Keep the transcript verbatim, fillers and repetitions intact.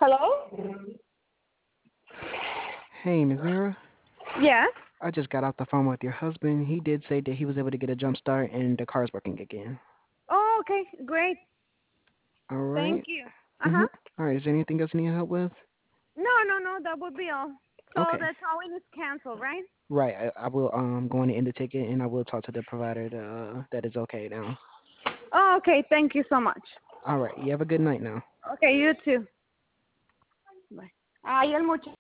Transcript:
Hello? Hey, Miss Mira. Yes. I just got off the phone with your husband. He did say that he was able to get a jump start and the car's working again. Oh, okay. Great. All right. Thank you. Mhm. Uh-huh. All right. Is there anything else you need help with? No, no, no. That would be all. So Okay. the towing is canceled, right? Right. I, I will um go in and end the ticket, and I will talk to the provider to, uh, that is okay now. Oh, okay. Thank you so much. All right. You have a good night now. Okay, you too. Bye. Ay, el muchacho.